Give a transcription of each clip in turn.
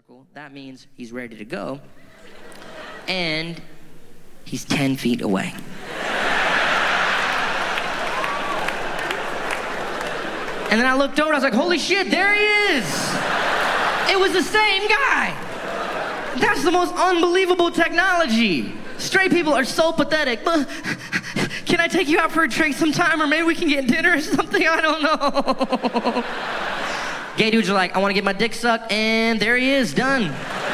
circle, that means he's ready to go. And he's 10 feet away. And then I looked over, I was like, holy shit, there he is. It was the same guy. That's the most unbelievable technology. Straight people are so pathetic. Can I take you out for a drink sometime, or maybe we can get dinner or something? I don't know. Gay dudes are like, I want to get my dick sucked, and there he is, done.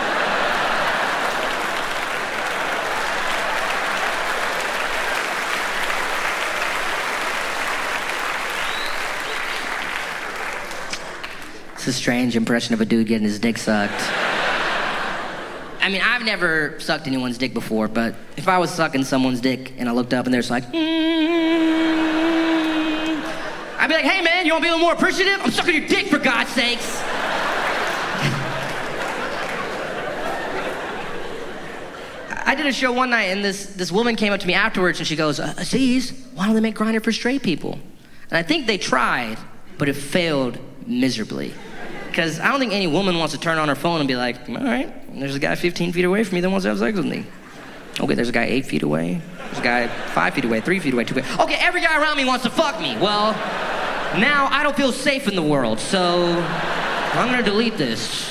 It's a strange impression of a dude getting his dick sucked. I mean, I've never sucked anyone's dick before, but if I was sucking someone's dick and I looked up and they're just like, I'd be like, hey man, you want to be a little more appreciative? I'm sucking your dick, for God's sakes. I did a show one night and this woman came up to me afterwards and she goes, Aziz, why don't they make Grindr for straight people? And I think they tried, but it failed miserably. Because I don't think any woman wants to turn on her phone and be like, all right, there's a guy 15 feet away from me that wants to have sex with me. Okay, there's a guy 8 feet away. There's a guy 5 feet away, 3 feet away, 2 feet away. Okay, every guy around me wants to fuck me. Well, now I don't feel safe in the world, so I'm gonna delete this.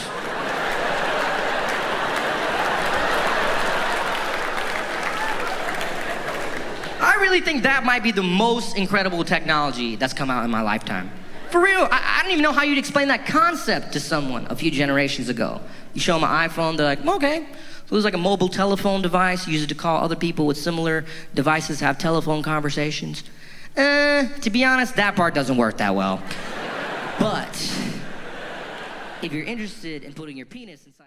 I really think that might be the most incredible technology that's come out in my lifetime. For real, I don't even know how you'd explain that concept to someone a few generations ago. You show them an iPhone, they're like, okay. So there's like a mobile telephone device, use it to call other people with similar devices, have telephone conversations. To be honest, that part doesn't work that well. But if you're interested in putting your penis inside